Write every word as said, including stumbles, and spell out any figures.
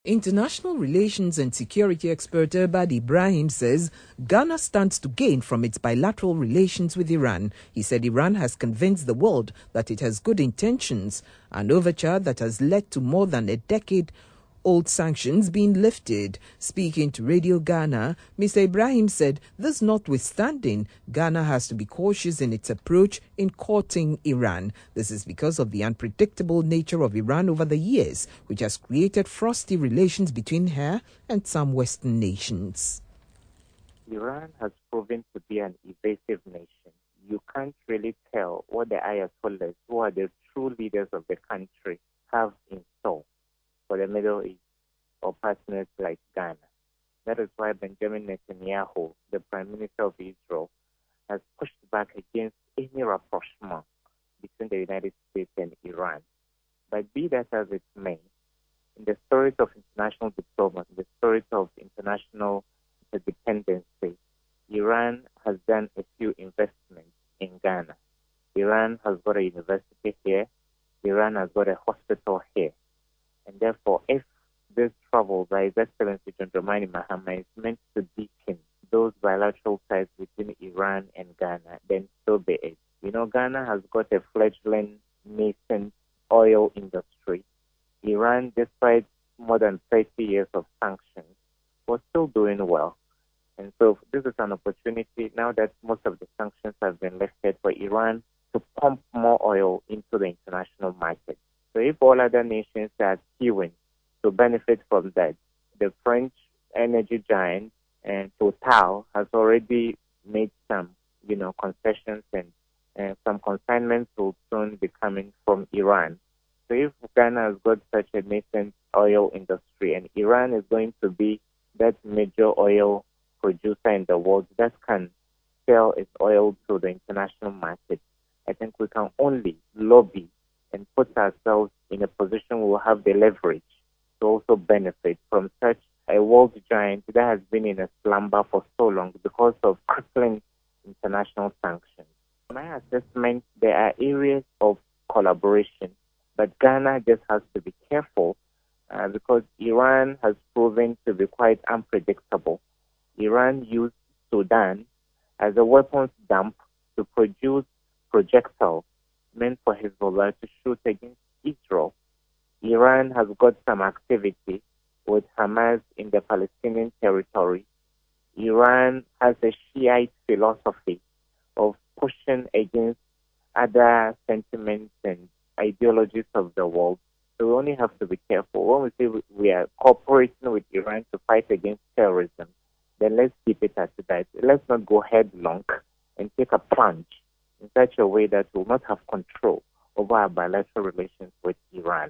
International relations and security expert Irbad Ibrahim says Ghana stands to gain from its bilateral relations with Iran. He said Iran has convinced the world that it has good intentions, an overture that has led to more than a decade old sanctions being lifted. Speaking to Radio Ghana, Mister Ibrahim said this notwithstanding, Ghana has to be cautious in its approach in courting Iran. This is because of the unpredictable nature of Iran over the years, which has created frosty relations between her and some Western nations. Iran has proven to be an evasive nation. You can't really tell what the Ayatollahs, who are the true leaders of the country, have in store for the Middle East or partners like Ghana. That is why Benjamin Netanyahu, the Prime Minister of Israel, has pushed back against any rapprochement between the United States and Iran. But be that as it may, in the spirit of international diplomacy, in the spirit of international interdependency, Iran has done a few investments in Ghana. Iran has got a university here. Iran has got a hospital here. And therefore, if this travel by His Excellency John Dramani Mahama is meant to deepen those bilateral ties between Iran and Ghana, then so be it. You know, Ghana has got a fledgling nascent oil industry. Iran, despite more than thirty years of sanctions, was still doing well. And so this is an opportunity now that most of the sanctions have been lifted for Iran to pump more oil into the international market. So if all other nations are queuing to benefit from that, the French energy giant and Total has already made some, you know, concessions, and uh, some consignments will soon be coming from Iran. So if Ghana has got such a nascent oil industry, and Iran is going to be that major oil producer in the world that can sell its oil to the international market, I think we can only lobby and put ourselves in a position where we'll have the leverage to also benefit from such a world giant that has been in a slumber for so long because of crippling international sanctions. In my assessment, there are areas of collaboration, but Ghana just has to be careful uh, because Iran has proven to be quite unpredictable. Iran used Sudan as a weapons dump to produce projectiles meant for Hezbollah to shoot against Israel. Iran has got some activity with Hamas in the Palestinian territory. Iran has a Shiite philosophy of pushing against other sentiments and ideologies of the world. So we only have to be careful. When we say we are cooperating with Iran to fight against terrorism, then let's keep it as that. Let's not go headlong and take a plunge in such a way that we will not have control over our bilateral relations with Iran.